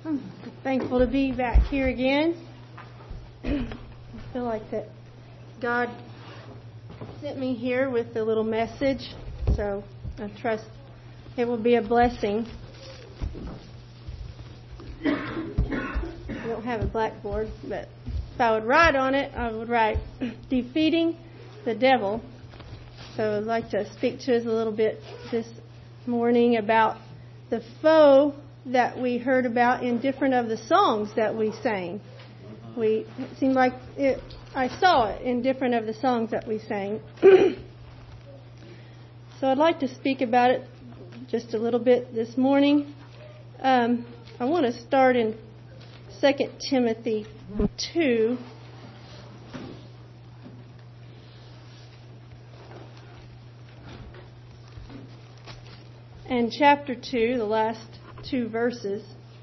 I'm thankful to be back here again. I feel like that God sent me here with a little message, so I trust it will be a blessing. I don't have a blackboard, but if I would write on it, I would write defeating the devil. So I'd like to speak to us a little bit this morning about the foe that we heard about in different of the songs that we sang. It seemed like I saw it in different of the songs that we sang. So I'd like to speak about it just a little bit this morning. I want to start in 2 Timothy 2. And chapter 2, the last 2 verses.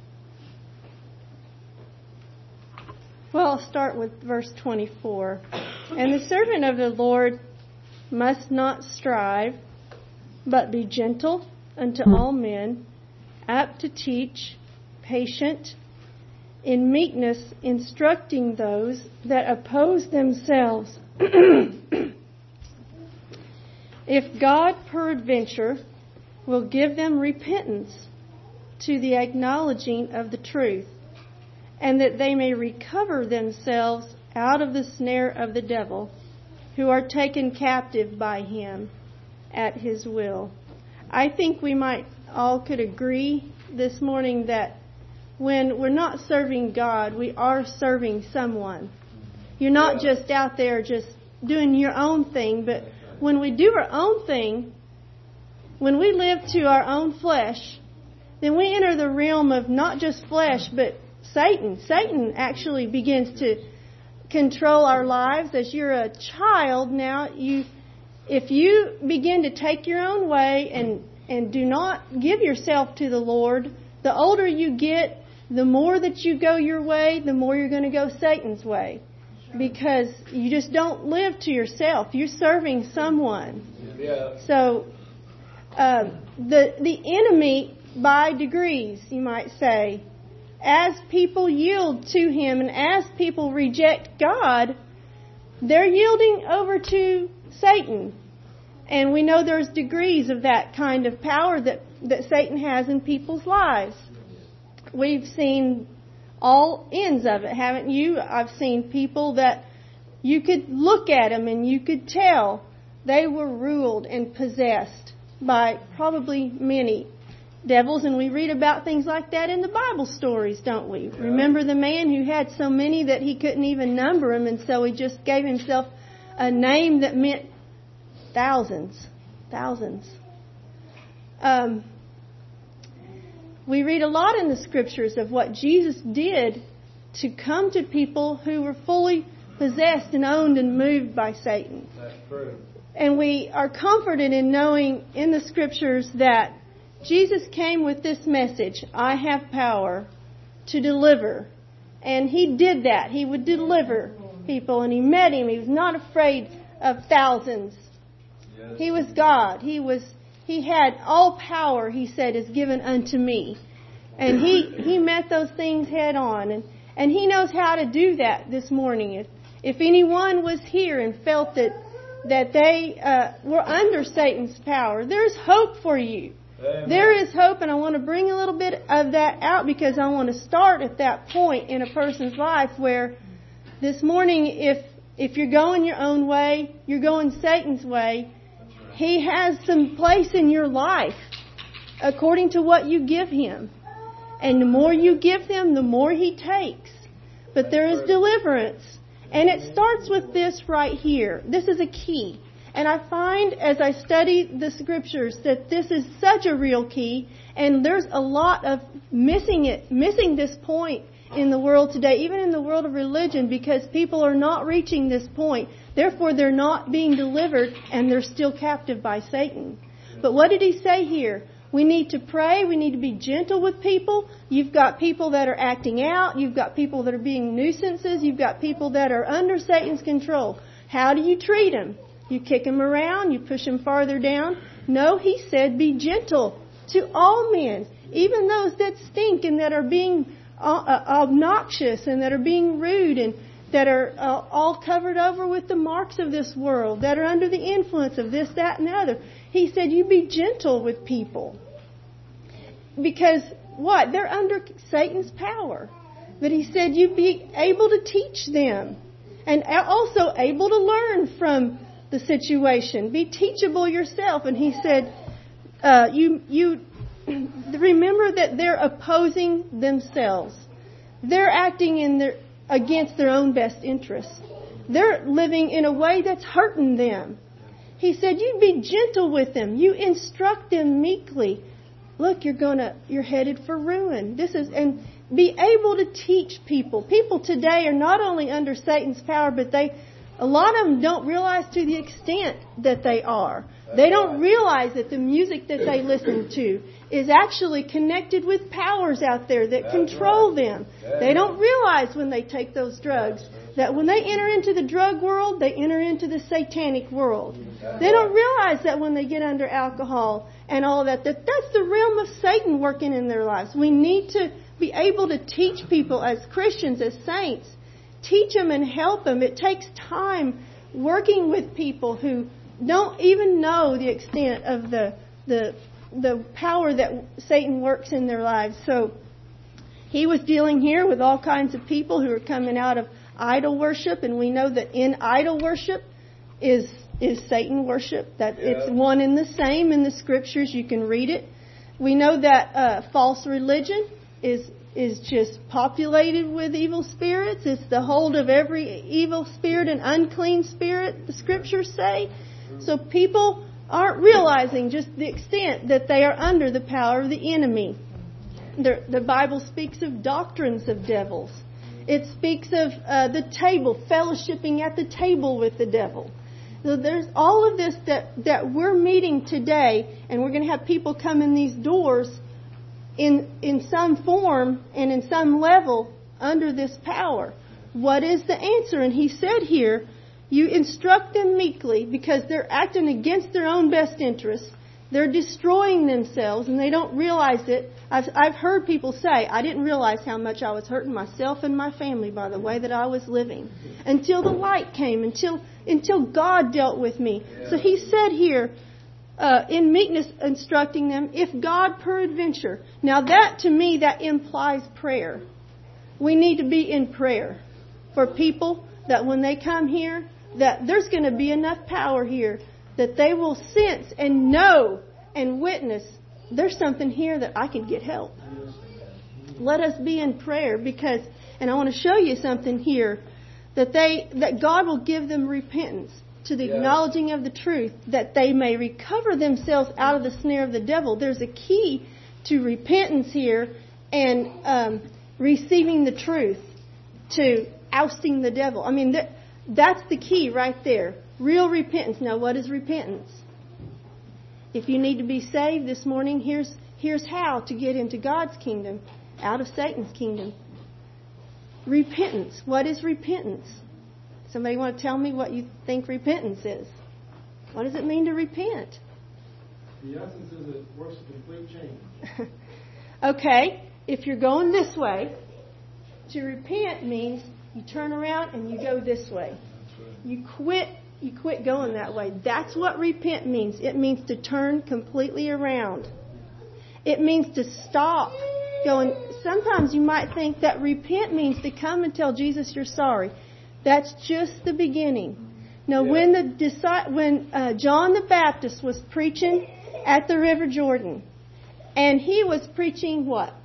Well, I'll start with verse 24. And the servant of the Lord must not strive, but be gentle unto all men, apt to teach, patient, in meekness instructing those that oppose themselves. If God peradventure will give them repentance to the acknowledging of the truth, and that they may recover themselves out of the snare of the devil, who are taken captive by him at his will. I think we might all could agree this morning that when we're not serving God, we are serving someone. You're not just out there just doing your own thing, but when we do our own thing, when we live to our own flesh, then we enter the realm of not just flesh, but Satan. Satan actually begins to control our lives. As you're a child now, if you begin to take your own way and do not give yourself to the Lord, the older you get, the more that you go your way, the more you're going to go Satan's way. Because you just don't live to yourself. You're serving someone. Yeah. So the enemy, by degrees, you might say, as people yield to him and as people reject God, they're yielding over to Satan. And we know there's degrees of that kind of power that Satan has in people's lives. We've seen all ends of it, haven't you? I've seen people that you could look at them and you could tell they were ruled and possessed by probably many devils, and we read about things like that in the Bible stories, don't we? Yeah. Remember the man who had so many that he couldn't even number them, and so he just gave himself a name that meant thousands. We read a lot in the scriptures of what Jesus did to come to people who were fully possessed and owned and moved by Satan. That's true. And we are comforted in knowing in the scriptures that Jesus came with this message, I have power to deliver. And he did that. He would deliver people, and he met him. He was not afraid of thousands. Yes. He was God. He had all power, he said, is given unto me. And he met those things head on. And he knows how to do that this morning. If anyone was here and felt that they were under Satan's power, there's hope for you. Amen. There is hope, and I want to bring a little bit of that out because I want to start at that point in a person's life where this morning, if you're going your own way, you're going Satan's way, he has some place in your life according to what you give him. And the more you give him, the more he takes. But there is deliverance. And it starts with this right here. This is a key. And I find as I study the scriptures that this is such a real key. And there's a lot of missing this point in the world today, even in the world of religion, because people are not reaching this point. Therefore, they're not being delivered, and they're still captive by Satan. But what did he say here? We need to pray. We need to be gentle with people. You've got people that are acting out. You've got people that are being nuisances. You've got people that are under Satan's control. How do you treat them? You kick them around. You push them farther down. No, he said be gentle to all men, even those that stink and that are being obnoxious and that are being rude and that are all covered over with the marks of this world, that are under the influence of this, that, and the other. He said, you be gentle with people. Because what? They're under Satan's power. But he said, you be able to teach them and also able to learn from the situation. Be teachable yourself. And he said, you remember that they're opposing themselves. They're acting against their own best interests. They're living in a way that's hurting them. He said, you be gentle with them. You instruct them meekly. Look, you're headed for ruin. And be able to teach people. People today are not only under Satan's power, but a lot of them don't realize to the extent that they are. They don't realize that the music that they listen to is actually connected with powers out there that control them. They don't realize when they take those drugs that when they enter into the drug world, they enter into the satanic world. They don't realize that when they get under alcohol and all of that's the realm of Satan working in their lives. We need to be able to teach people as Christians, as saints. Teach them and help them. It takes time working with people who don't even know the extent of the power that Satan works in their lives. So he was dealing here with all kinds of people who are coming out of idol worship, and we know that in idol worship is Satan worship. That it's one and the same in the scriptures. You can read it. We know that false religion is just populated with evil spirits. It's the hold of every evil spirit and unclean spirit, the scriptures say. So people aren't realizing just the extent that they are under the power of the enemy. The Bible speaks of doctrines of devils. It speaks of the table, fellowshipping at the table with the devil. So there's all of this that we're meeting today, and we're going to have people come in these doors in some form and in some level under this power. What is the answer? And he said here, you instruct them meekly because they're acting against their own best interests. They're destroying themselves and they don't realize it. I've heard people say, I didn't realize how much I was hurting myself and my family by the way that I was living until the light came, until God dealt with me. So he said here, in meekness instructing them, if God peradventure. Now that to me, that implies prayer. We need to be in prayer for people that when they come here, that there's going to be enough power here that they will sense and know and witness there's something here that I can get help. Let us be in prayer because, and I want to show you something here, that God will give them repentance to the acknowledging of the truth, that they may recover themselves out of the snare of the devil. There's a key to repentance here and receiving the truth, to ousting the devil. I mean, that's the key right there. Real repentance. Now, what is repentance? If you need to be saved this morning, here's how to get into God's kingdom, out of Satan's kingdom. Repentance. What is repentance? Somebody want to tell me what you think repentance is? What does it mean to repent? The essence is it works a complete change. Okay, if you're going this way, to repent means you turn around and you go this way. You quit going that way. That's what repent means. It means to turn completely around. It means to stop going. Sometimes you might think that repent means to come and tell Jesus you're sorry. That's just the beginning. Now, when John the Baptist was preaching at the River Jordan, and he was preaching what?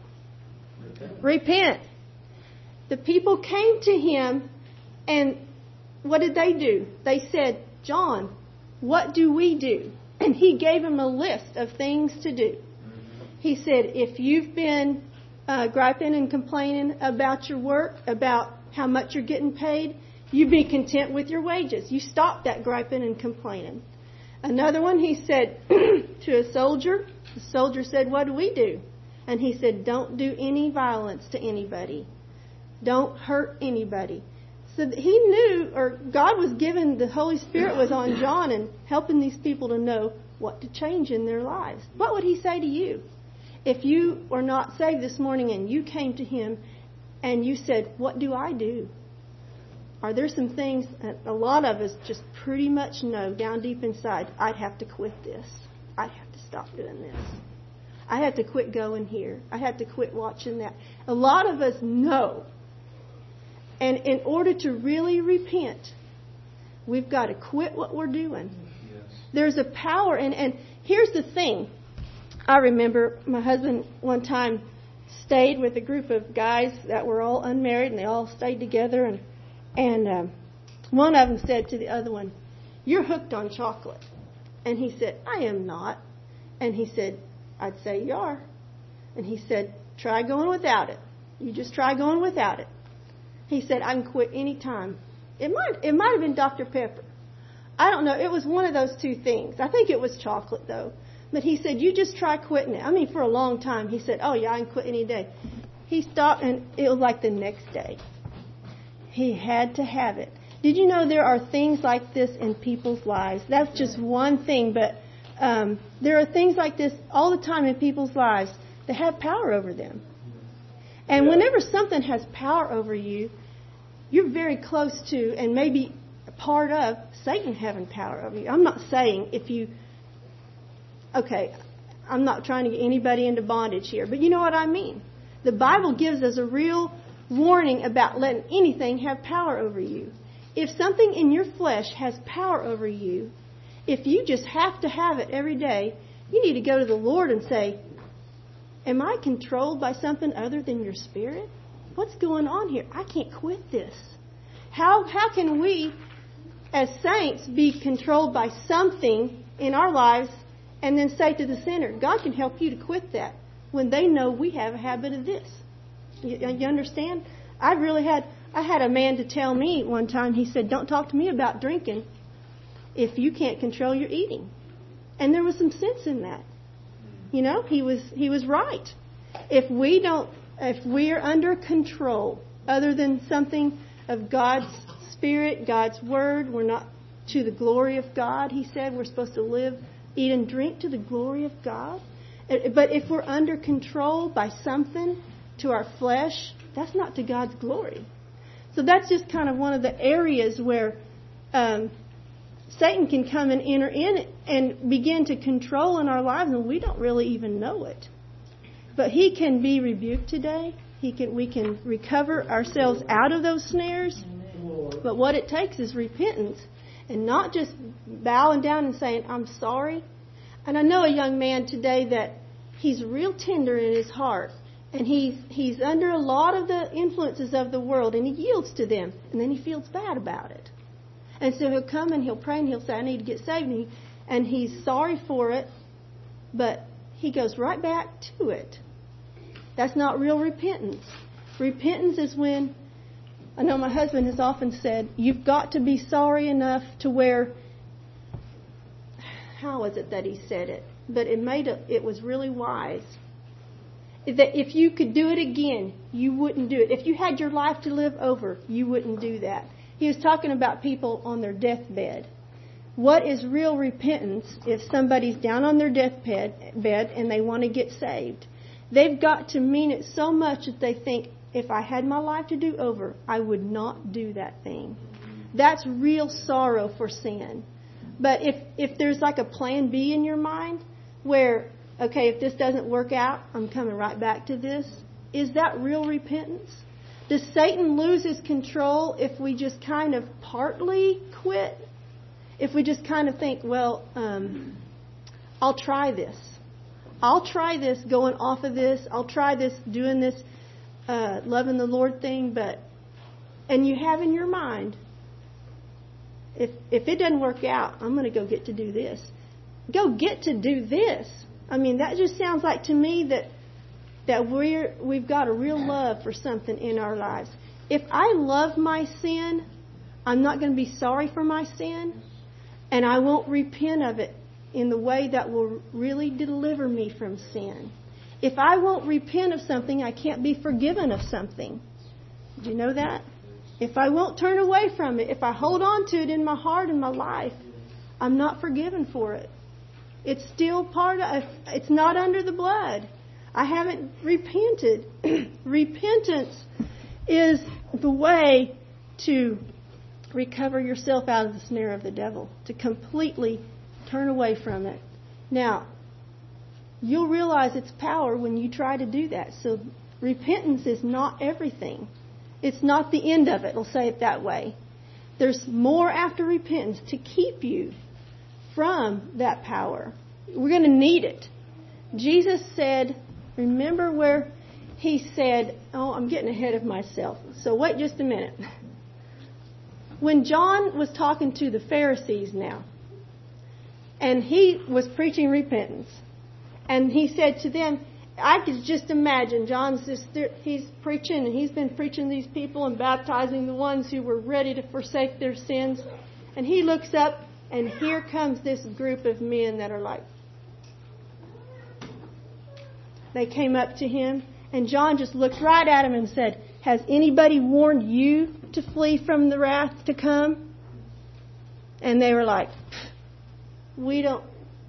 Repent. The people came to him, and what did they do? They said, John, what do we do? And he gave them a list of things to do. He said, if you've been griping and complaining about your work, about how much you're getting paid, you be content with your wages. You stop that griping and complaining. Another one, he said to a soldier, the soldier said, what do we do? And he said, don't do any violence to anybody. Don't hurt anybody. So he knew, or God was giving, the Holy Spirit was on John and helping these people to know what to change in their lives. What would he say to you? If you are not saved this morning and you came to him and you said, what do I do? Are there some things that a lot of us just pretty much know down deep inside, I'd have to quit this. I'd have to stop doing this. I have to quit going here. I have to quit watching that. A lot of us know. And in order to really repent, we've got to quit what we're doing. Yes. There's a power. And here's the thing. I remember my husband one time stayed with a group of guys that were all unmarried, and they all stayed together. And one of them said to the other one, "You're hooked on chocolate." And he said, "I am not." And he said, "I'd say you are." And he said, "Try going without it. You just try going without it." He said, "I can quit any time." It might have been Dr. Pepper. I don't know. It was one of those two things. I think it was chocolate, though. But he said, "You just try quitting it." I mean, for a long time, he said, "Oh, yeah, I can quit any day." He stopped, and it was like the next day. He had to have it. Did you know there are things like this in people's lives? That's just one thing, but there are things like this all the time in people's lives that have power over them. And whenever something has power over you, you're very close to, and maybe a part of, Satan having power over you. I'm not saying I'm not trying to get anybody into bondage here, but you know what I mean. The Bible gives us a real warning about letting anything have power over you. If something in your flesh has power over you, if you just have to have it every day, you need to go to the Lord and say, "Am I controlled by something other than your spirit? What's going on here? I can't quit this." How can we, as saints, be controlled by something in our lives and then say to the sinner, "God can help you to quit that," when they know we have a habit of this? You understand? I had a man to tell me one time, he said, "Don't talk to me about drinking if you can't control your eating." And there was some sense in that. You know, he was right. If we're under control, other than something of God's Spirit, God's Word, we're not to the glory of God. He said we're supposed to live, eat, and drink to the glory of God. But if we're under control by something to our flesh, that's not to God's glory. So that's just kind of one of the areas where Satan can come and enter in and begin to control in our lives, and we don't really even know it. But he can be rebuked today. We can recover ourselves out of those snares. But what it takes is repentance, and not just bowing down and saying, "I'm sorry." And I know a young man today that he's real tender in his heart, and he's under a lot of the influences of the world, and he yields to them, and then he feels bad about it. And so he'll come and he'll pray and he'll say, "I need to get saved," and he's sorry for it, but he goes right back to it. That's not real repentance. Repentance is when, I know my husband has often said, you've got to be sorry enough to where, how was it that he said it? But it was really wise. That if you could do it again, you wouldn't do it. If you had your life to live over, you wouldn't do that. He was talking about people on their deathbed. What is real repentance if somebody's down on their deathbed and they want to get saved? They've got to mean it so much that they think, if I had my life to do over, I would not do that thing. That's real sorrow for sin. But if there's like a plan B in your mind where, okay, if this doesn't work out, I'm coming right back to this, is that real repentance? Does Satan lose his control if we just kind of partly quit? If we just kind of think, well, I'll try this. I'll try this going off of this. I'll try this doing this loving the Lord thing. And you have in your mind, if it doesn't work out, I'm going to go get to do this. Go get to do this. I mean, that just sounds like to me that we've got a real love for something in our lives. If I love my sin, I'm not going to be sorry for my sin, and I won't repent of it in the way that will really deliver me from sin. If I won't repent of something, I can't be forgiven of something. Do you know that? If I won't turn away from it, if I hold on to it in my heart and my life, I'm not forgiven for it. It's still it's not under the blood. I haven't repented. Repentance is the way to recover yourself out of the snare of the devil, to completely turn away from it. Now, you'll realize its power when you try to do that. So repentance is not everything. It's not the end of it, we'll say it that way. There's more after repentance to keep you from that power. We're going to need it. Jesus said, remember where he said, I'm getting ahead of myself. So wait just a minute. When John was talking to the Pharisees now, and he was preaching repentance, and he said to them, I could just imagine he's preaching, and he's been preaching these people and baptizing the ones who were ready to forsake their sins. And he looks up, and here comes this group of men that are like, they came up to him, and John just looked right at him and said, has anybody warned you to flee from the wrath to come? And they were like, we don't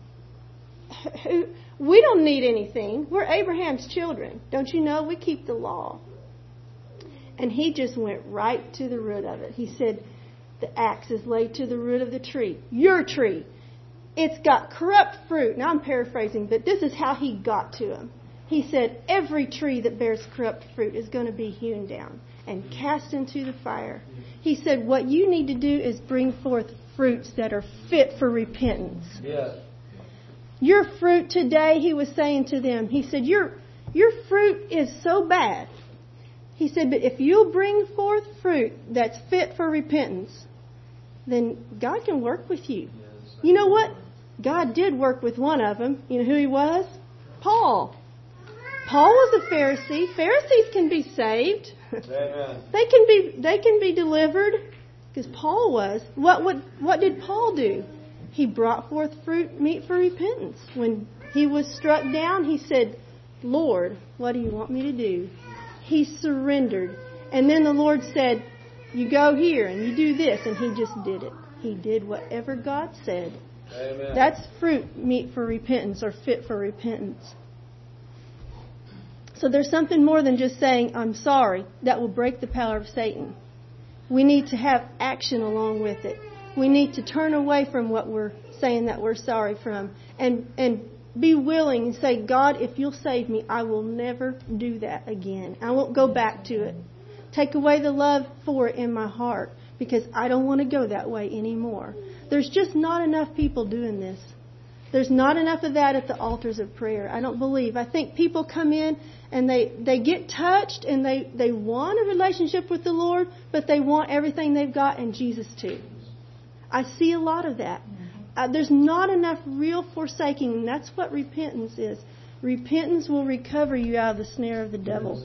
need anything. We're Abraham's children. Don't you know? We keep the law. And he just went right to the root of it. He said, the axe is laid to the root of the tree. Your tree. It's got corrupt fruit. Now I'm paraphrasing, but this is how he got to him. He said, every tree that bears corrupt fruit is going to be hewn down and cast into the fire. He said, what you need to do is bring forth fruits that are fit for repentance. Yes. Your fruit today, he was saying to them, he said, your fruit is so bad. He said, but if you'll bring forth fruit that's fit for repentance, then God can work with you. Yes. You know what? God did work with one of them. You know who he was? Paul. Paul was a Pharisee. Pharisees can be saved. Amen. They can be delivered, because Paul was. What did Paul do? He brought forth fruit meet for repentance. When he was struck down, he said, Lord, what do you want me to do? He surrendered. And then the Lord said, you go here and you do this. And he just did it. He did whatever God said. Amen. That's fruit meet for repentance, or fit for repentance. So there's something more than just saying, I'm sorry, that will break the power of Satan. We need to have action along with it. We need to turn away from what we're saying that we're sorry from, and be willing and say, God, if you'll save me, I will never do that again. I won't go back to it. Take away the love for it in my heart, because I don't want to go that way anymore. There's just not enough people doing this. There's not enough of that at the altars of prayer. I don't believe. I think people come in and they get touched and they want a relationship with the Lord, but they want everything they've got and Jesus too. I see a lot of that. There's not enough real forsaking, and that's what repentance is. Repentance will recover you out of the snare of the devil.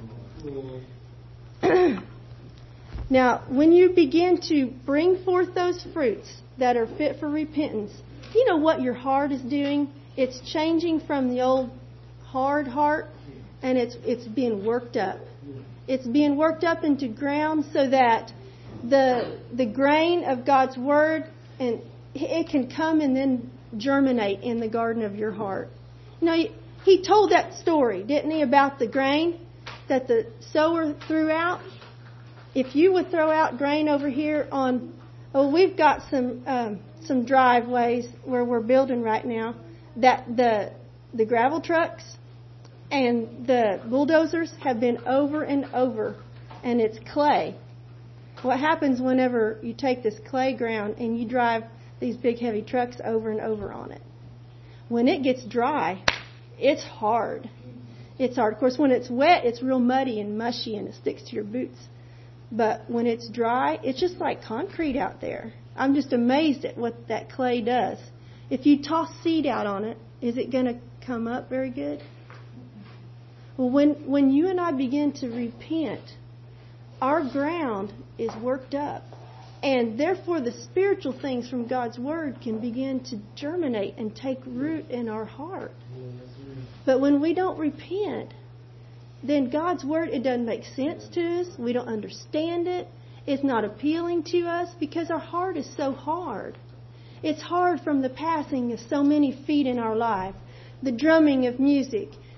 Now, when you begin to bring forth those fruits that are fit for repentance, you know what your heart is doing? It's changing from the old hard heart, and it's being worked up. It's being worked up into ground so that the grain of God's Word, and it can come and then germinate in the garden of your heart. You know, he told that story, didn't he, about the grain that the sower threw out? If you would throw out grain over here we've got some driveways where we're building right now, that the gravel trucks and the bulldozers have been over and over, and it's clay. What happens whenever you take this clay ground and you drive these big heavy trucks over and over on it? When it gets dry, it's hard. It's hard. Of course, when it's wet, it's real muddy and mushy and it sticks to your boots. But when it's dry, it's just like concrete out there. I'm just amazed at what that clay does. If you toss seed out on it, is it going to come up very good? Well, when you and I begin to repent, our ground is worked up. And therefore, the spiritual things from God's Word can begin to germinate and take root in our heart. But when we don't repent, then God's Word, it doesn't make sense to us. We don't understand it. It's not appealing to us because our heart is so hard. It's hard from the passing of so many feet in our life, the drumming of music,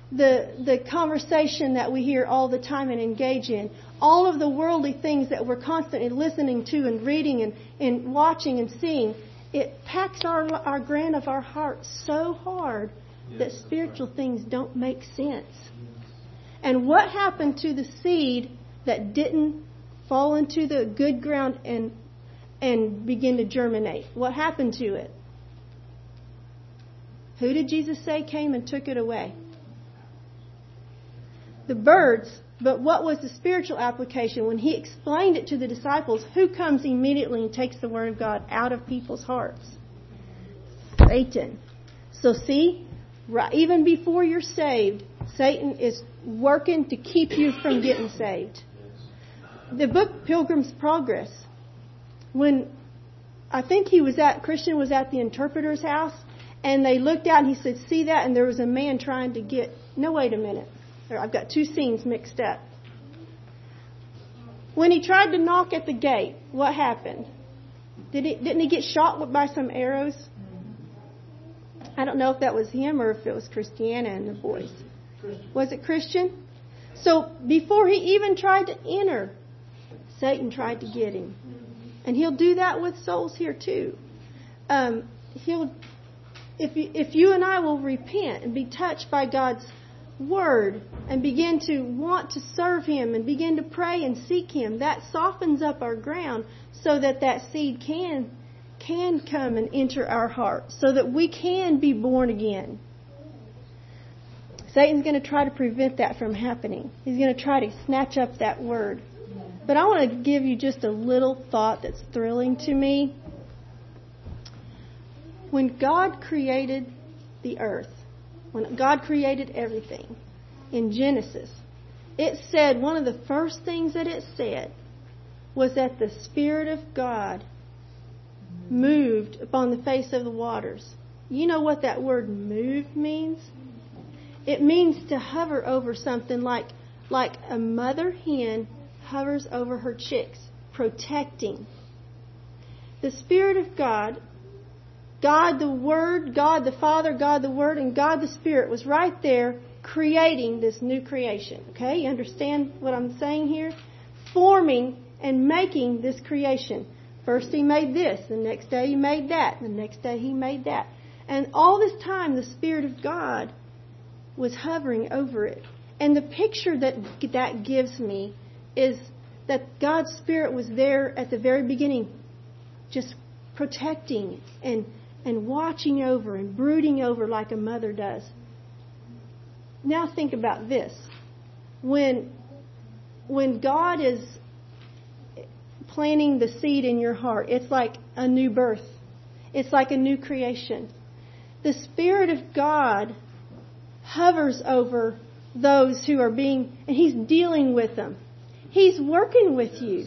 the conversation that we hear all the time and engage in, all of the worldly things that we're constantly listening to and reading and watching and seeing, it packs our granite of our heart so hard that spiritual things don't make sense. And what happened to the seed that didn't fall into the good ground and begin to germinate? What happened to it? Who did Jesus say came and took it away? The birds. But what was the spiritual application? When he explained it to the disciples, who comes immediately and takes the word of God out of people's hearts? Satan. So see, right, even before you're saved, Satan is working to keep you from getting saved. The book Pilgrim's Progress, when I think Christian was at the interpreter's house, and they looked out and he said, see that? And there was a man trying to get, no, wait a minute. I've got two scenes mixed up. When he tried to knock at the gate, what happened? Didn't he get shot by some arrows? I don't know if that was him or if it was Christiana and the boys. Was it Christian? So before he even tried to enter, Satan tried to get him. And he'll do that with souls here too. If you and I will repent and be touched by God's Word and begin to want to serve Him and begin to pray and seek Him, that softens up our ground so that seed can come and enter our heart, so that we can be born again. Satan's going to try to prevent that from happening. He's going to try to snatch up that word. But I want to give you just a little thought that's thrilling to me. When God created the earth, when God created everything in Genesis, it said, one of the first things that it said was that the Spirit of God moved upon the face of the waters. You know what that word "move" means? It means to hover over something like a mother hen hovers over her chicks, protecting. The Spirit of God, God the Word, God the Father, God the Word, and God the Spirit was right there creating this new creation. Okay? You understand what I'm saying here? Forming and making this creation. First He made this, the next day He made that, the next day He made that. And all this time the Spirit of God was hovering over it. And the picture that gives me is that God's Spirit was there at the very beginning, just protecting and watching over and brooding over like a mother does. Now think about this. When God is planting the seed in your heart, it's like a new birth. It's like a new creation. The Spirit of God hovers over those who are and He's dealing with them. He's working with you.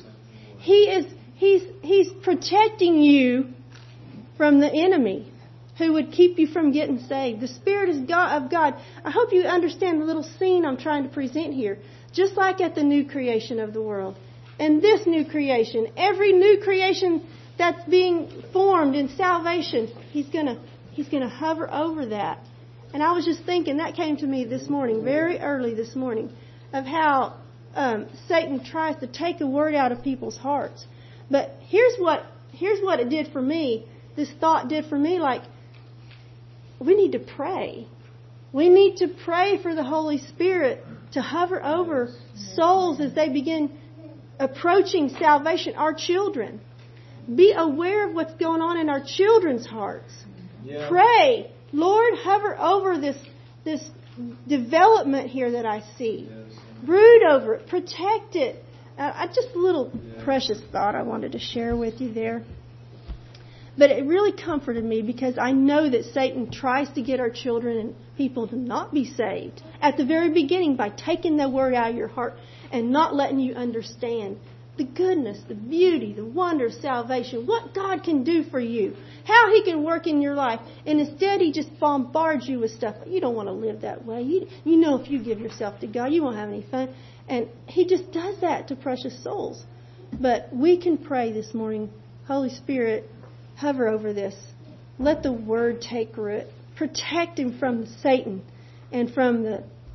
He's protecting you from the enemy who would keep you from getting saved. The Spirit of God. I hope you understand the little scene I'm trying to present here. Just like at the new creation of the world. And this new creation, every new creation that's being formed in salvation, He's gonna hover over that. And I was just thinking, that came to me this morning, very early this morning, of how Satan tries to take a word out of people's hearts. But here's what it did for me. This thought did for me, like, we need to pray. We need to pray for the Holy Spirit to hover over souls as they begin approaching salvation. Our children. Be aware of what's going on in our children's hearts. Yeah. Pray. Lord, hover over this development here that I see. Yes. Brood over it. Protect it. Just a little precious thought I wanted to share with you there. But it really comforted me because I know that Satan tries to get our children and people to not be saved at the very beginning by taking the word out of your heart and not letting you understand the goodness, the beauty, the wonder of salvation, what God can do for you, how He can work in your life. And instead He just bombards you with stuff. You don't want to live that way. You know if you give yourself to God, you won't have any fun. And He just does that to precious souls. But we can pray this morning, Holy Spirit, hover over this. Let the Word take root. Protect him from Satan and from the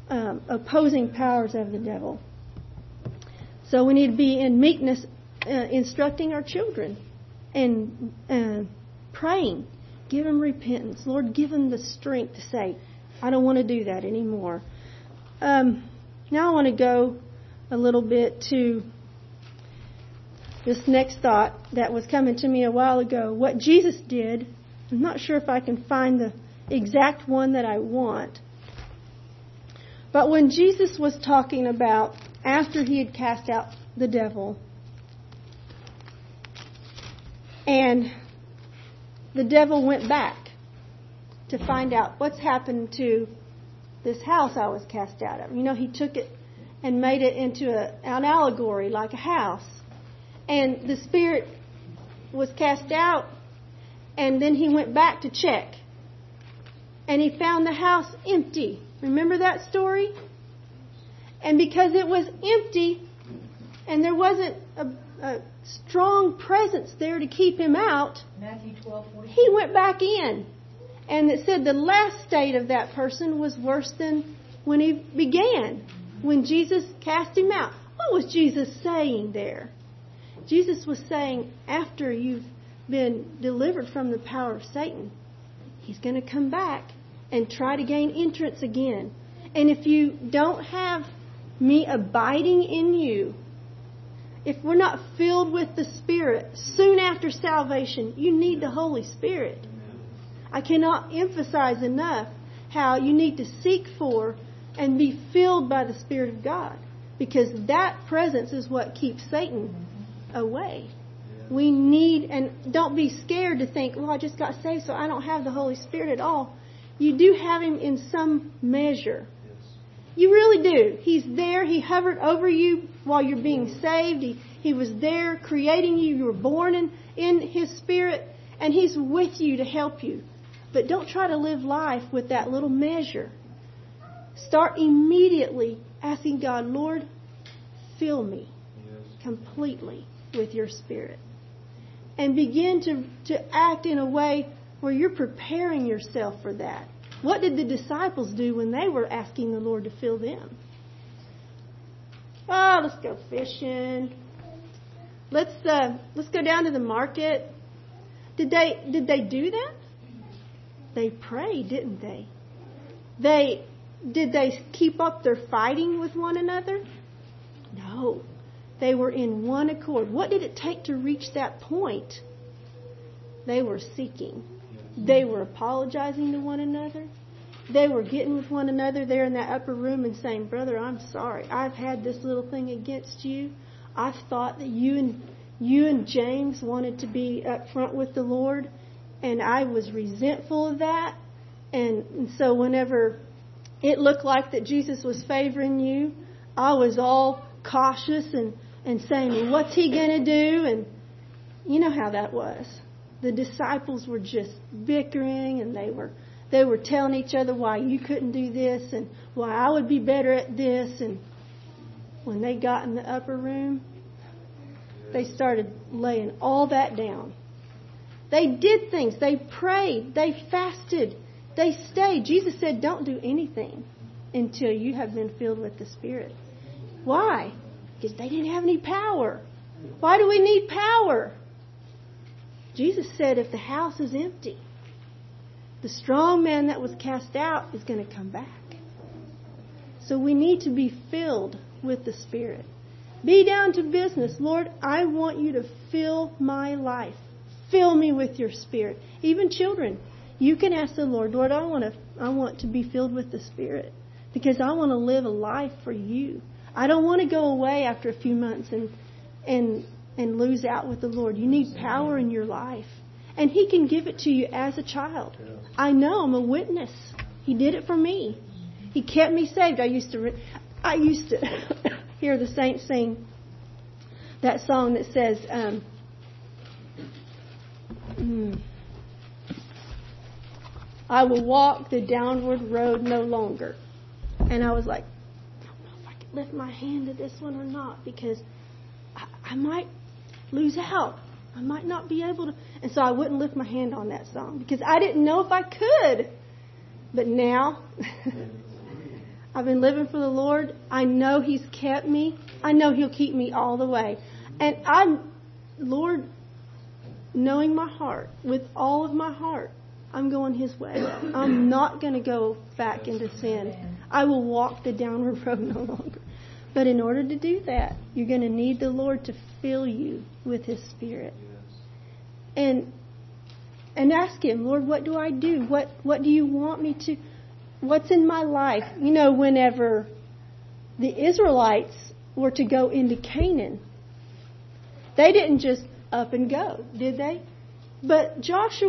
opposing powers of the devil. So we need to be in meekness, instructing our children and praying. Give them repentance. Lord, give them the strength to say, I don't want to do that anymore. Now I want to go a little bit to this next thought that was coming to me a while ago. What Jesus did, I'm not sure if I can find the exact one that I want. But when Jesus was talking about after he had cast out the devil, and the devil went back to find out what's happened to this house I was cast out of. You know, he took it and made it into an allegory like a house. And the spirit was cast out, and then he went back to check. And he found the house empty. Remember that story? And because it was empty and there wasn't a strong presence there to keep him out, Matthew 12:14. He went back in. And it said the last state of that person was worse than when he began, when Jesus cast him out. What was Jesus saying there? Jesus was saying, after you've been delivered from the power of Satan, he's going to come back and try to gain entrance again. And if you don't have me abiding in you, if we're not filled with the Spirit soon after salvation, you need the Holy Spirit. I cannot emphasize enough how you need to seek for and be filled by the Spirit of God, because that presence is what keeps Satan away. We need, and don't be scared to think, well, I just got saved, so I don't have the Holy Spirit at all. You do have Him in some measure. You really do. He's there. He hovered over you while you're being saved. He was there creating you. You were born in His Spirit, and He's with you to help you. But don't try to live life with that little measure. Start immediately asking God, Lord, fill me completely with your Spirit. And begin to act in a way where you're preparing yourself for that. What did the disciples do when they were asking the Lord to fill them? Oh, let's go fishing. Let's go down to the market. Did they do that? They prayed, didn't they? Did they keep up their fighting with one another? No. They were in one accord. What did it take to reach that point? They were seeking. They were apologizing to one another. They were getting with one another there in that upper room and saying, brother, I'm sorry. I've had this little thing against you. I've thought that you and James wanted to be up front with the Lord, and I was resentful of that. And so whenever it looked like that Jesus was favoring you, I was all cautious and saying, well, what's he going to do? And you know how that was. The disciples were just bickering, and they were telling each other why you couldn't do this and why I would be better at this. And when they got in the upper room, they started laying all that down. They did things. They prayed. They fasted. They stayed. Jesus said, don't do anything until you have been filled with the Spirit. Why? Because they didn't have any power. Why do we need power? Jesus said if the house is empty, the strong man that was cast out is going to come back. So we need to be filled with the Spirit. Be down to business. Lord, I want you to fill my life. Fill me with your Spirit. Even children, you can ask the Lord, Lord, I want to be filled with the Spirit, because I want to live a life for you. I don't want to go away after a few months and lose out with the Lord. You need power in your life. And He can give it to you as a child. I know, I'm a witness. He did it for me. He kept me saved. I used to hear the saints sing that song that says, I will walk the downward road no longer. And I was like, I don't know if I can lift my hand to this one or not, because I might lose out. I might not be able to. And so I wouldn't lift my hand on that song because I didn't know if I could. But now I've been living for the Lord. I know He's kept me. I know He'll keep me all the way. And Lord, knowing my heart, with all of my heart, I'm going His way. I'm not going to go back into sin. I will walk the downward road no longer. But in order to do that, you're going to need the Lord to fill you with His Spirit. And ask Him, Lord, what do I do? What do you want me to? What's in my life? You know, whenever the Israelites were to go into Canaan, they didn't just up and go, did they? But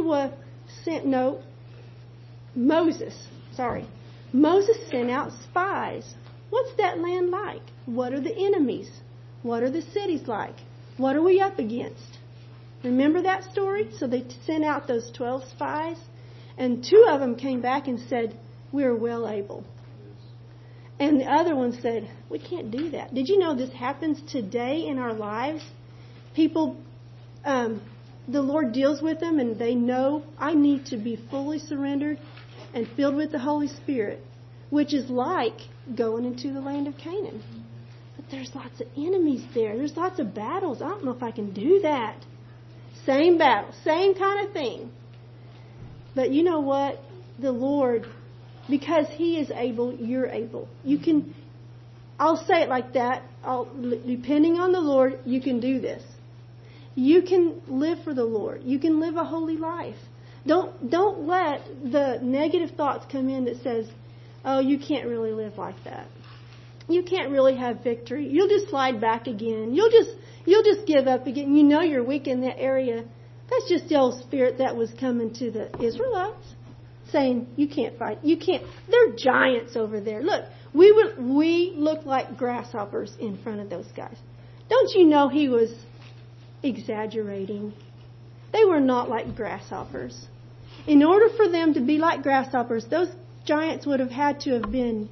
Moses sent out spies. What's that land like? What are the enemies? What are the cities like? What are we up against? Remember that story? So they sent out those 12 spies, and 2 of them came back and said, we're well able. And the other one said, we can't do that. Did you know this happens today in our lives? People, the Lord deals with them and they know I need to be fully surrendered and filled with the Holy Spirit, which is like going into the land of Canaan. But there's lots of enemies there. There's lots of battles. I don't know if I can do that. Same battle, same kind of thing. But you know what? The Lord, because He is able, you're able. You can, I'll say it like that. Depending on the Lord, you can do this. You can live for the Lord. You can live a holy life. Don't let the negative thoughts come in that says, oh, you can't really live like that. You can't really have victory. You'll just slide back again. You'll just give up again. You know you're weak in that area. That's just the old spirit that was coming to the Israelites, saying, you can't fight. You can't. They're giants over there. Look, we look like grasshoppers in front of those guys. Don't you know He was exaggerating? They were not like grasshoppers. In order for them to be like grasshoppers, those giants would have had to have been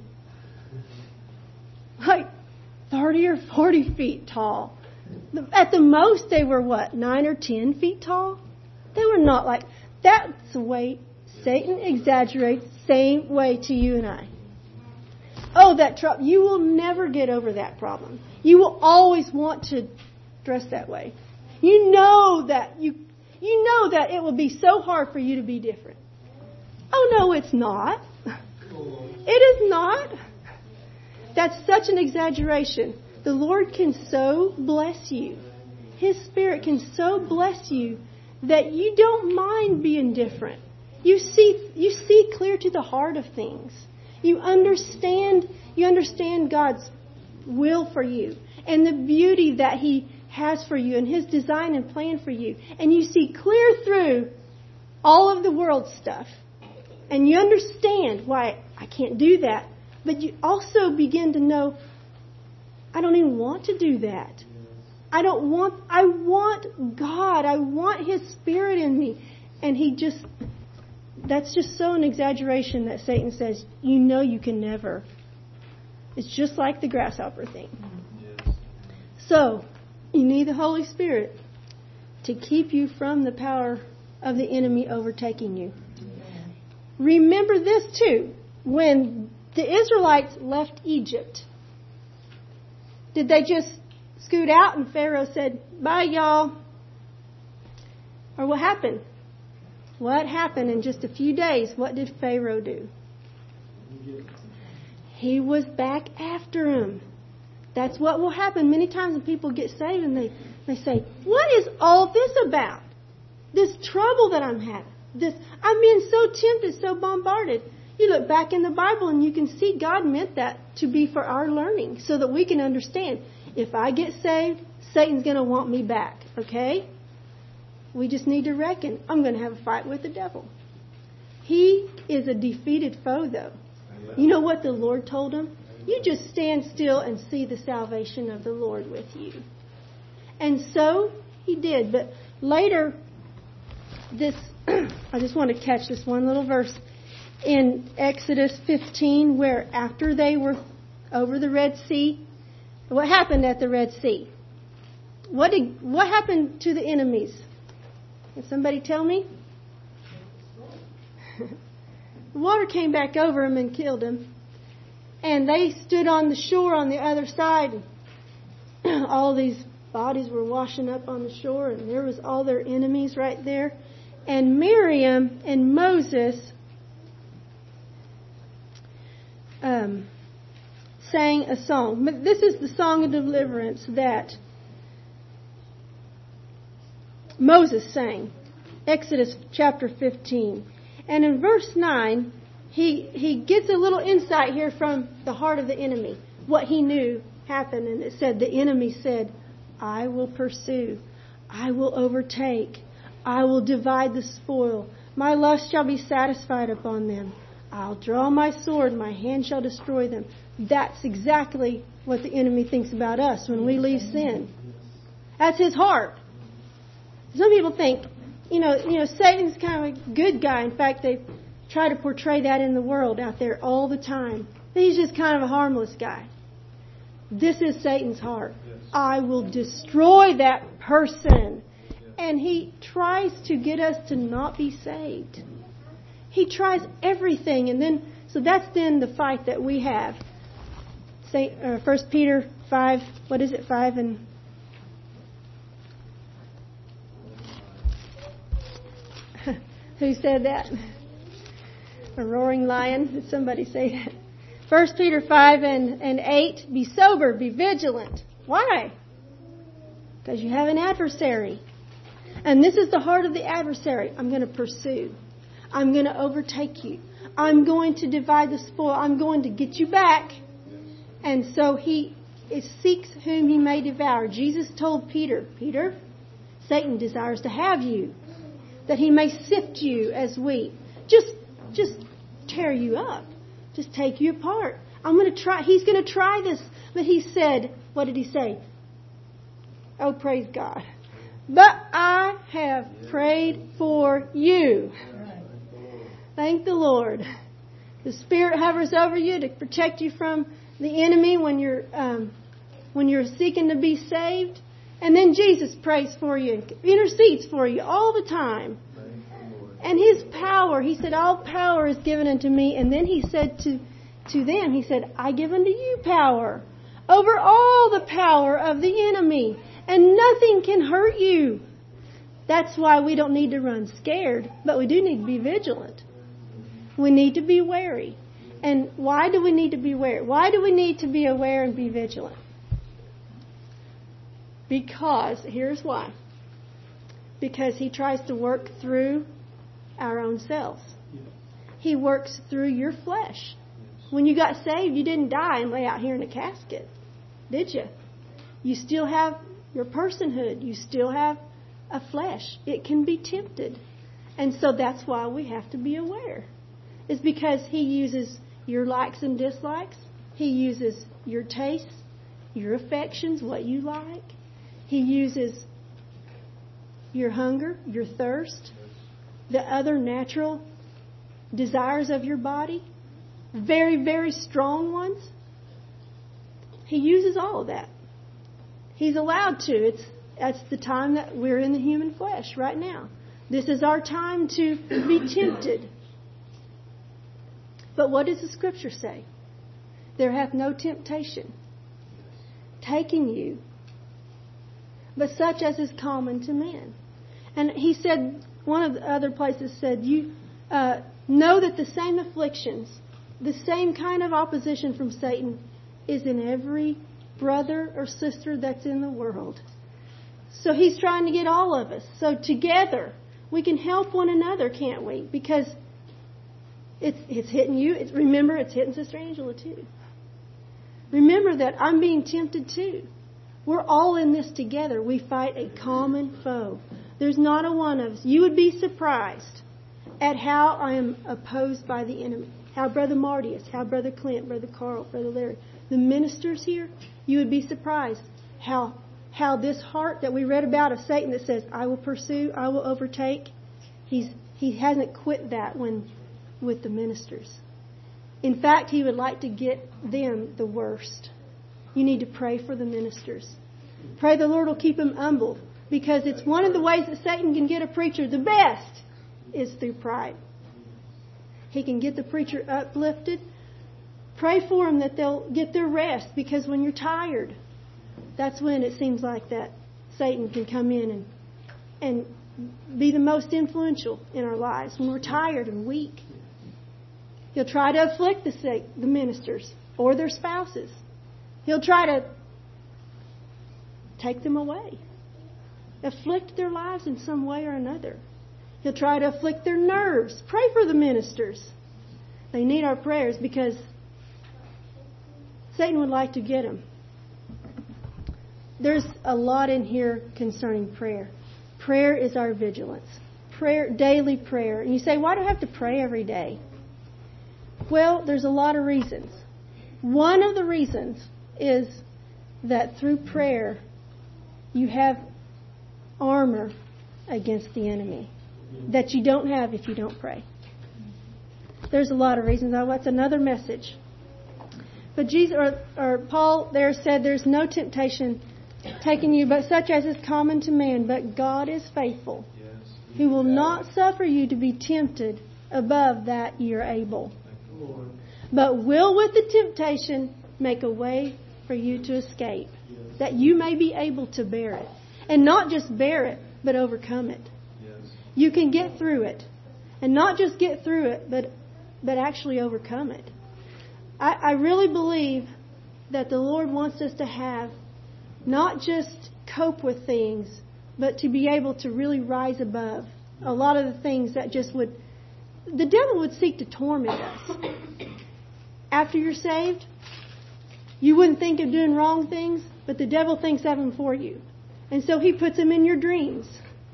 like 30 or 40 feet tall. At the most, they were 9 or 10 feet tall? They were not like... That's the way Satan exaggerates, same way to you and I. Oh, that trouble. You will never get over that problem. You will always want to dress that way. You know that it will be so hard for you to be different. Oh, no, it's not. It is not. That's such an exaggeration. The Lord can so bless you. His Spirit can so bless you that you don't mind being different. You see clear to the heart of things. You understand God's will for you and the beauty that He has for you and His design and plan for you. And you see clear through all of the world stuff. And you understand why I can't do that. But you also begin to know, I don't even want to do that. I want God. I want His Spirit in me. And that's just so an exaggeration that Satan says, you know you can never. It's just like the grasshopper thing. Yes. So, you need the Holy Spirit to keep you from the power of the enemy overtaking you. Remember this too. When the Israelites left Egypt, did they just scoot out and Pharaoh said, bye y'all? Or what happened? What happened in just a few days? What did Pharaoh do? He was back after him. That's what will happen many times when people get saved and they say, what is all this about? This trouble that I'm having. I'm being so tempted, so bombarded. You look back in the Bible and you can see God meant that to be for our learning so that we can understand. If I get saved, Satan's going to want me back. Okay? We just need to reckon. I'm going to have a fight with the devil. He is a defeated foe, though. You know what the Lord told him? You just stand still and see the salvation of the Lord with you. And so he did. But later, I just want to catch this one little verse in Exodus 15, where after they were over the Red Sea, what happened at the Red Sea? What happened to the enemies? Can somebody tell me? The water came back over them and killed them. And they stood on the shore on the other side. All these bodies were washing up on the shore, and there was all their enemies right there. And Miriam and Moses sang a song. But this is the song of deliverance that Moses sang. Exodus chapter 15. And in verse 9, he gets a little insight here from the heart of the enemy, what he knew happened. And it said, the enemy said, I will pursue, I will overtake, I will divide the spoil. My lust shall be satisfied upon them. I'll draw my sword, my hand shall destroy them. That's exactly what the enemy thinks about us when we leave sin. That's his heart. Some people think, Satan's kind of a good guy. In fact, they try to portray that in the world out there all the time. He's just kind of a harmless guy. This is Satan's heart. Yes. I will destroy that person. Yes. And he tries to get us to not be saved. He tries everything. And so that's the fight that we have. 1 Peter 5, 5 and... Who said that? A roaring lion? Did somebody say that? 1 Peter 5 and 8. Be sober, be vigilant. Why? Because you have an adversary. And this is the heart of the adversary. I'm going to pursue. I'm going to overtake you. I'm going to divide the spoil. I'm going to get you back. And so he seeks whom he may devour. Jesus told Peter, Satan desires to have you, that he may sift you as wheat. Just tear you up. Just take you apart. He's going to try this. But he said, what did he say? Oh, praise God. But I have prayed for you. Thank the Lord. The Spirit hovers over you to protect you from the enemy when you're seeking to be saved. And then Jesus prays for you, intercedes for you all the time. And his power, he said, all power is given unto me. And then he said to them, he said, I give unto you power over all the power of the enemy. And nothing can hurt you. That's why we don't need to run scared, but we do need to be vigilant. We need to be wary. And why do we need to be wary? Why do we need to be aware and be vigilant? Because, here's why. Because he tries to work through our own selves. He works through your flesh. When you got saved, you didn't die and lay out here in a casket, did you? You still have your personhood. You still have a flesh. It can be tempted. And so that's why we have to be aware. It's because he uses your likes and dislikes. He uses your tastes, your affections, what you like. He uses your hunger, your thirst, the other natural desires of your body, very, very strong ones. He uses all of that. He's allowed to. That's the time that we're in the human flesh right now. This is our time to be tempted. But what does the Scripture say? There hath no temptation taken you, but such as is common to men. And he said, one of the other places said, you know that the same afflictions, the same kind of opposition from Satan is in every brother or sister that's in the world. So he's trying to get all of us. So together we can help one another, can't we? Because it's hitting you. Remember, it's hitting Sister Angela too. Remember that I'm being tempted too. We're all in this together. We fight a common foe. There's not a one of us. You would be surprised at how I am opposed by the enemy. How Brother Marty is. How Brother Clint, Brother Carl, Brother Larry. The ministers here, you would be surprised how this heart that we read about of Satan that says, I will pursue, I will overtake, he hasn't quit that with the ministers. In fact, he would like to get them the worst. You need to pray for the ministers. Pray the Lord will keep them humble, because it's one of the ways that Satan can get a preacher the best is through pride. He can get the preacher uplifted Pray for them that they'll get their rest, because when you're tired, that's when it seems like that Satan can come in and be the most influential in our lives, when we're tired and weak. He'll try to afflict the ministers or their spouses. He'll try to take them away, afflict their lives in some way or another. He'll try to afflict their nerves. Pray for the ministers. They need our prayers, because Satan would like to get them. There's a lot in here concerning prayer. Prayer is our vigilance. Prayer, daily prayer. And you say, why do I have to pray every day? Well, there's a lot of reasons. One of the reasons is that through prayer, you have armor against the enemy that you don't have if you don't pray. There's a lot of reasons. That's another message. But Jesus or Paul there said, there's no temptation taken you but such as is common to man, but God is faithful, who will not suffer you to be tempted above that you're able, but will with the temptation make a way for you to escape, that you may be able to bear it. And not just bear it, but overcome it. You can get through it. And not just get through it, but actually overcome it. I really believe that the Lord wants us to have not just cope with things, but to be able to really rise above a lot of the things that the devil would seek to torment us. After you're saved, you wouldn't think of doing wrong things, but the devil thinks of them for you. And so he puts them in your dreams.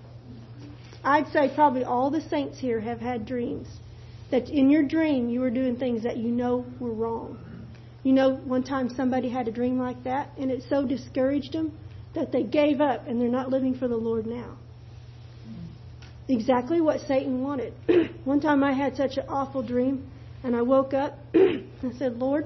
I'd say probably all the saints here have had dreams. That in your dream you were doing things that you know were wrong. You know, one time somebody had a dream like that, and it so discouraged them that they gave up and they're not living for the Lord now. Exactly what Satan wanted. One time I had such an awful dream, and I woke up and said, Lord,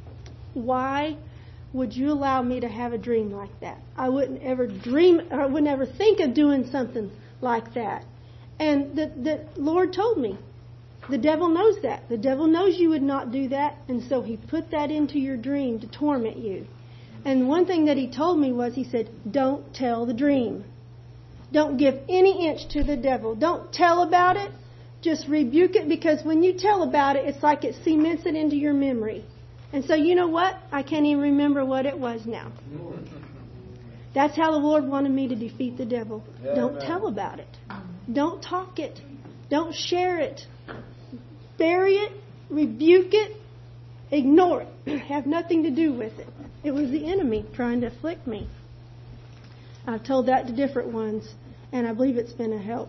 why would you allow me to have a dream like that? I wouldn't ever dream, or I wouldn't ever think of doing something like that. And the Lord told me, the devil knows that. The devil knows you would not do that, and so he put that into your dream to torment you. And one thing that he told me was, he said, don't tell the dream. Don't give any inch to the devil. Don't tell about it. Just rebuke it, because when you tell about it, it's like it cements it into your memory. And so you know what? I can't even remember what it was now. That's how the Lord wanted me to defeat the devil. Don't tell about it. Don't talk it. Don't share it. Bury it. Rebuke it. Ignore it. Have nothing to do with it. It was the enemy trying to afflict me. I've told that to different ones, and I believe it's been a help.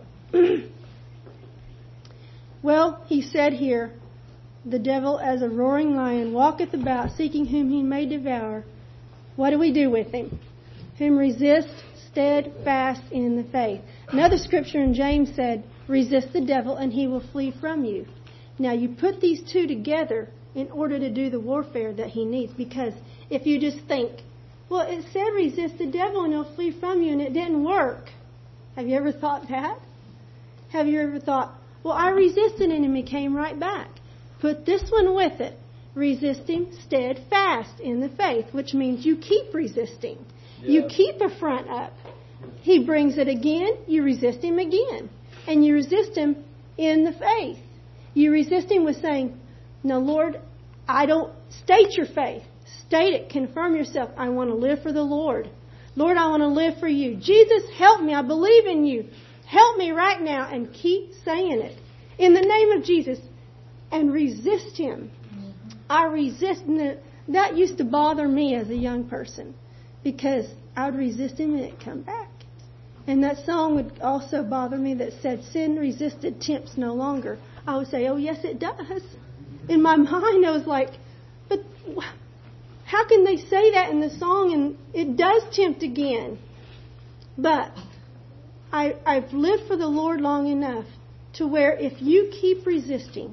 Well, he said here, the devil as a roaring lion walketh about, seeking whom he may devour. What do we do with him? Whom resist steadfast in the faith. Another scripture in James said, resist the devil and he will flee from you. Now you put these two together in order to do the warfare that he needs, because if you just think, well, it said resist the devil and he'll flee from you, and it didn't work. Have you ever thought that? Have you ever thought, well, I resisted and he came right back? Put this one with it. Resisting steadfast in the faith, which means you keep resisting. Yeah. You keep a front up. He brings it again, you resist him again. And you resist him in the faith. You resist him with saying, no, Lord, I don't state your faith. State it. Confirm yourself. I want to live for the Lord. Lord, I want to live for you. Jesus, help me. I believe in you. Help me right now. And keep saying it. In the name of Jesus. And resist him. I resist. And that used to bother me as a young person, because I would resist him and it'd come back. And that song would also bother me that said, sin resisted tempts no longer. I would say, oh, yes, it does. In my mind, I was like, but how can they say that in the song and it does tempt again? But I've lived for the Lord long enough to where if you keep resisting,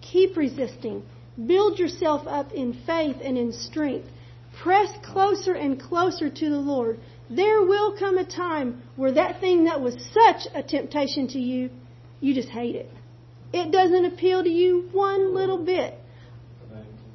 build yourself up in faith and in strength, press closer and closer to the Lord, there will come a time where that thing that was such a temptation to you, you just hate it. It doesn't appeal to you one little bit.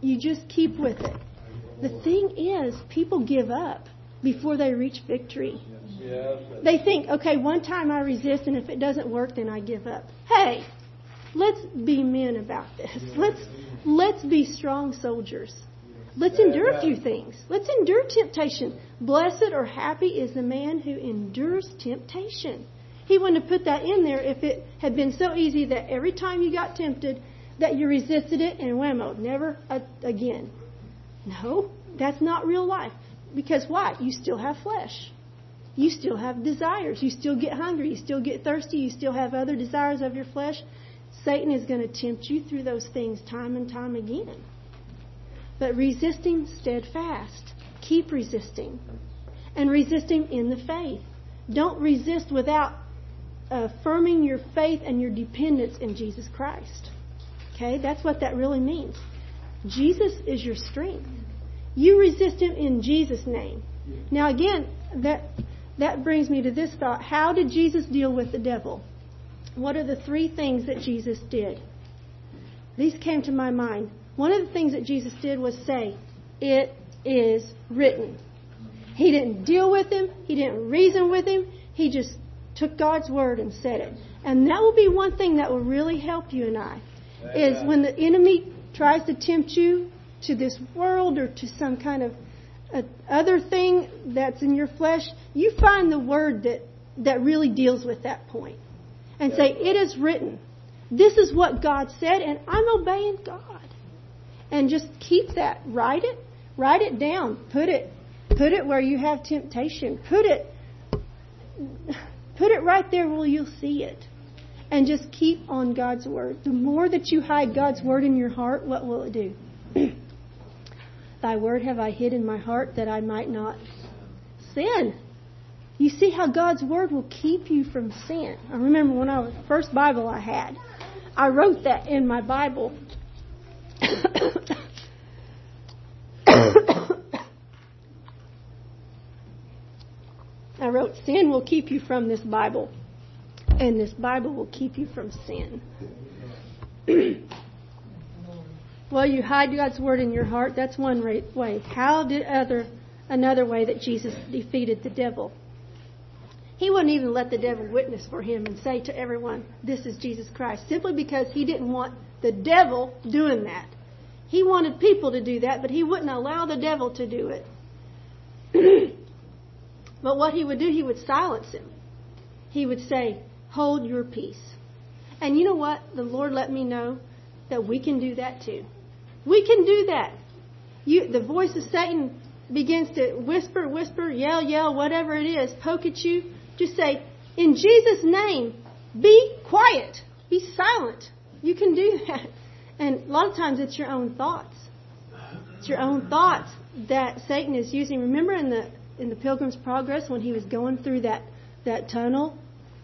You just keep with it. The thing is, people give up before they reach victory. They think, okay, one time I resist, and if it doesn't work, then I give up. Hey, let's be men about this. Let's be strong soldiers. Let's endure a few things. Let's endure temptation. Blessed or happy is the man who endures temptation. He wouldn't have put that in there if it had been so easy that every time you got tempted, that you resisted it and whammo, never again. No, that's not real life. Because why? You still have flesh. You still have desires. You still get hungry. You still get thirsty. You still have other desires of your flesh. Satan is going to tempt you through those things time and time again. But resisting steadfast. Keep resisting. And resisting in the faith. Don't resist without affirming your faith and your dependence in Jesus Christ. Okay? That's what that really means. Jesus is your strength. You resist him in Jesus' name. Now again, that brings me to this thought. How did Jesus deal with the devil? What are the 3 things that Jesus did? These came to my mind. One of the things that Jesus did was say, "It is written." He didn't deal with him. He didn't reason with him. He just took God's word and said it. And that will be one thing that will really help you and I. Is when the enemy tries to tempt you to this world or to some kind of other thing that's in your flesh, you find the word that really deals with that point. And say, "It is written. This is what God said, and I'm obeying God." And just keep that. Write it down. Put it where you have temptation. Put it right there where you'll see it. And just keep on God's word. The more that you hide God's word in your heart, what will it do? Thy word have I hid in my heart that I might not sin. You see how God's word will keep you from sin. I remember when the first Bible I had, I wrote that in my Bible. I wrote, "Sin will keep you from this Bible, and this Bible will keep you from sin." Well, you hide God's word in your heart. That's one way. How did another way that Jesus defeated the devil? He wouldn't even let the devil witness for him and say to everyone, "This is Jesus Christ," simply because he didn't want the devil doing that. He wanted people to do that, but he wouldn't allow the devil to do it. But what he would do, he would silence him. He would say, "Hold your peace." And you know what? The Lord let me know that we can do that too. We can do that. The voice of Satan begins to whisper, yell, whatever it is, poke at you. Just say, "In Jesus' name, be quiet. Be silent." You can do that. And a lot of times it's your own thoughts. It's your own thoughts that Satan is using. Remember in the Pilgrim's Progress when he was going through that tunnel?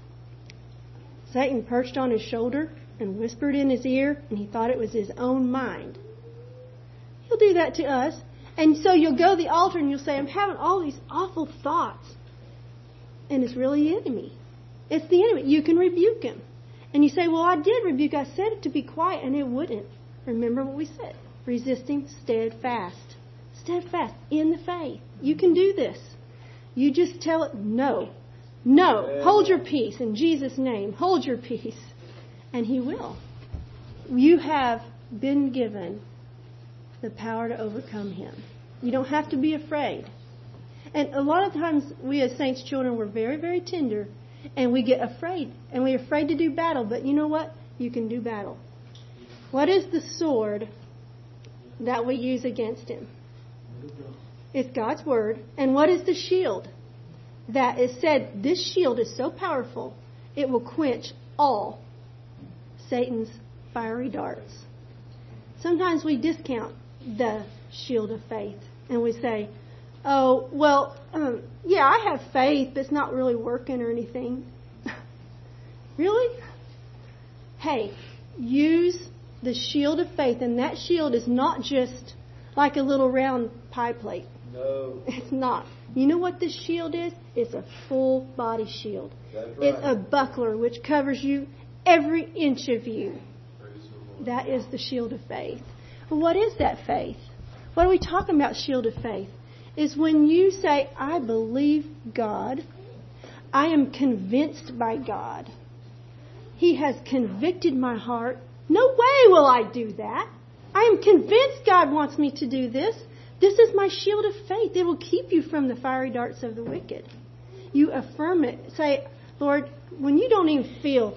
Satan perched on his shoulder and whispered in his ear, and he thought it was his own mind. He'll do that to us. And so you'll go to the altar and you'll say, "I'm having all these awful thoughts." And it's really the enemy. It's the enemy. You can rebuke him. And you say, "Well, I did rebuke. I said it to be quiet," and it wouldn't. Remember what we said. Resisting steadfast. Steadfast in the faith. You can do this. You just tell it, "No. No. Hold your peace in Jesus' name. Hold your peace." And he will. You have been given the power to overcome him. You don't have to be afraid. And a lot of times we as saints' children, we're very, very tender. And we get afraid. And we're afraid to do battle. But you know what? You can do battle. What is the sword that we use against him? It's God's word. And what is the shield? That is said, this shield is so powerful, it will quench all Satan's fiery darts. Sometimes we discount the shield of faith. And we say, "Oh, well, yeah, I have faith, but it's not really working or anything." Really? Hey, use the shield of faith. And that shield is not just like a little round pie plate. No. It's not. You know what this shield is? It's a full body shield. That's right. It's a buckler which covers you, every inch of you. That is the shield of faith. But what is that faith? What are we talking about, shield of faith? Is when you say, I believe God. I am convinced by God. He has convicted my heart. No way will I do that. I am convinced God wants me to do this. This is my shield of faith. It will keep you from the fiery darts of the wicked. You affirm it. Say, Lord, when you don't even feel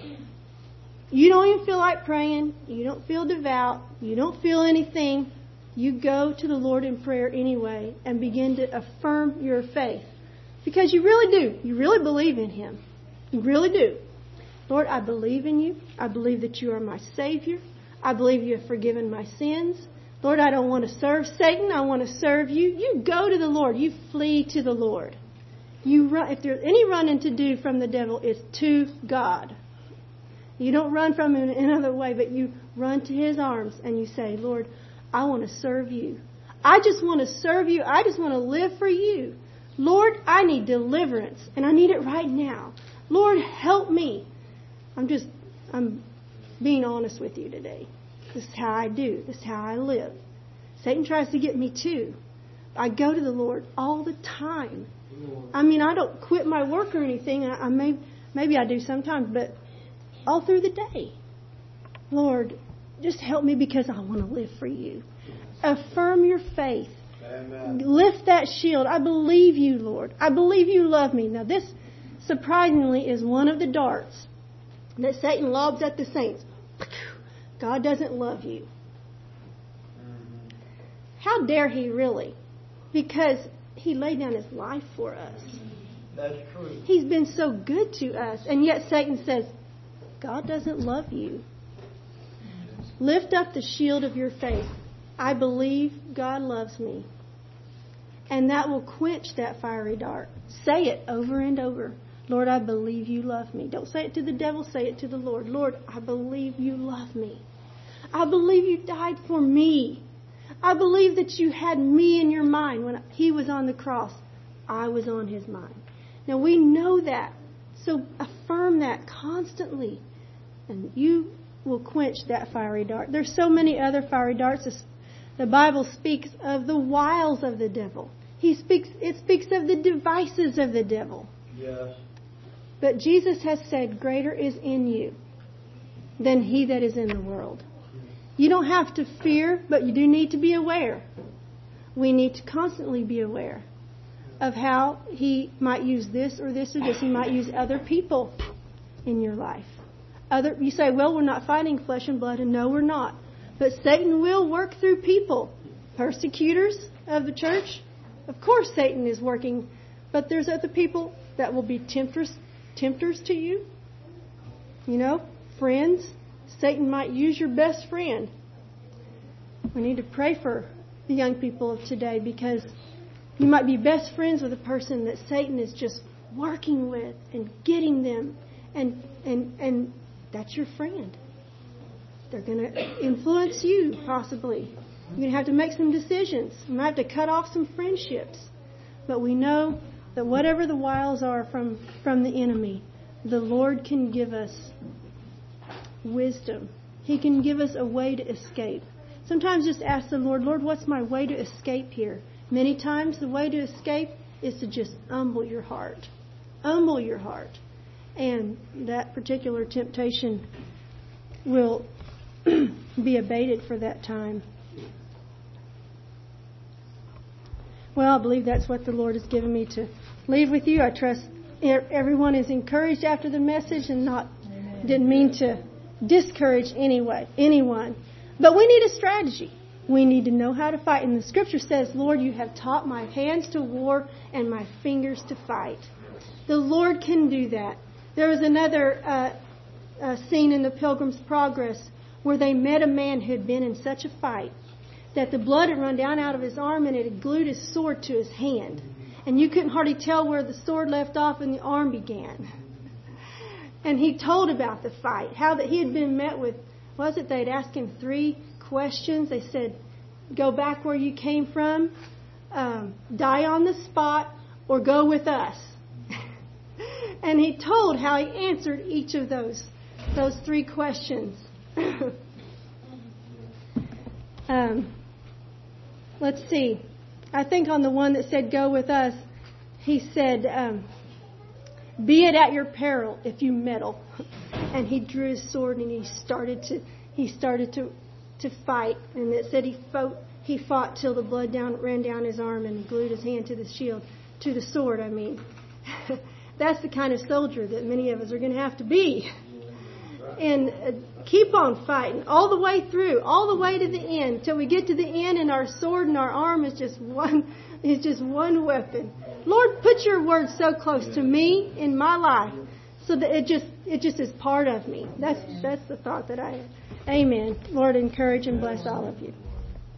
like praying, you don't feel devout, you don't feel anything, you go to the Lord in prayer anyway and begin to affirm your faith. Because you really do. You really believe in Him. You really do. Lord, I believe in you. I believe that you are my Savior. I believe you have forgiven my sins. Lord, I don't want to serve Satan. I want to serve you. You go to the Lord. You flee to the Lord. You run. If there's any running to do from the devil, it's to God. You don't run from him in another way, but you run to His arms and you say, Lord, I want to serve you. I just want to serve you. I just want to live for you. Lord, I need deliverance, and I need it right now. Lord, help me. I'm being honest with you today. This is how I do. This is how I live. Satan tries to get me too. I go to the Lord all the time. I mean, I don't quit my work or anything. Maybe I do sometimes, but all through the day. Lord, just help me because I want to live for you. Affirm your faith. Amen. Lift that shield. I believe you, Lord. I believe you love me. Now this, surprisingly, is one of the darts that Satan lobs at the saints. God doesn't love you. How dare he really? Because He laid down His life for us. That's true. He's been so good to us. And yet Satan says, God doesn't love you. Lift up the shield of your faith. I believe God loves me. And that will quench that fiery dart. Say it over and over. Lord, I believe you love me. Don't say it to the devil. Say it to the Lord. Lord, I believe you love me. I believe you died for me. I believe that you had me in your mind. When He was on the cross, I was on His mind. Now we know that. So affirm that constantly. And you will quench that fiery dart. There's so many other fiery darts. The Bible speaks of the wiles of the devil. It speaks of the devices of the devil. Yes. But Jesus has said, greater is in you than he that is in the world. You don't have to fear, but you do need to be aware. We need to constantly be aware of how he might use this or this or this. He might use other people in your life. You say, well, we're not fighting flesh and blood, and no, we're not. But Satan will work through people. Persecutors of the church. Of course Satan is working, but there's other people that will be tempters to you. You know, friends. Satan might use your best friend. We need to pray for the young people of today, because you might be best friends with a person that Satan is just working with and getting them, and that's your friend. They're going to influence you, possibly. You're going to have to make some decisions. You might have to cut off some friendships. But we know that whatever the wiles are from the enemy, the Lord can give us wisdom. He can give us a way to escape. Sometimes just ask the Lord, Lord, what's my way to escape here? Many times the way to escape is to just humble your heart. Humble your heart. And that particular temptation will be abated for that time. Well, I believe that's what the Lord has given me to leave with you. I trust everyone is encouraged after the message and didn't mean to discourage anyone. But we need a strategy. We need to know how to fight. And the scripture says, Lord, you have taught my hands to war and my fingers to fight. The Lord can do that. There was another scene in the Pilgrim's Progress where they met a man who had been in such a fight that the blood had run down out of his arm and it had glued his sword to his hand. And you couldn't hardly tell where the sword left off and the arm began. And he told about the fight, how that he had been met with, they'd asked him 3 questions. They said, go back where you came from, die on the spot, or go with us. And he told how he answered each of those 3 questions. let's see. I think on the one that said, go with us, he said, be it at your peril if you meddle. And he drew his sword and he started to fight. And it said he fought till the blood ran down his arm and glued his hand to the shield, to the sword, I mean. That's the kind of soldier that many of us are going to have to be. And keep on fighting all the way through, all the way to the end, till we get to the end and our sword and our arm is just one weapon. Lord, put your word so close to me in my life so that it just is part of me. That's the thought that I have. Amen. Lord, encourage and bless all of you.